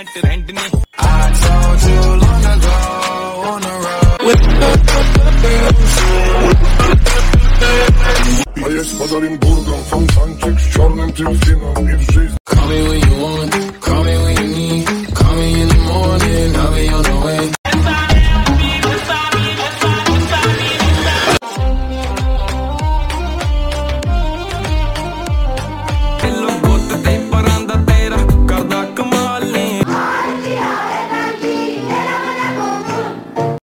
rent नहीं. I told you long ago on the road. А есть подарим бургом, фонтанчик с черным дельфином и в жизнь. Call me when you want.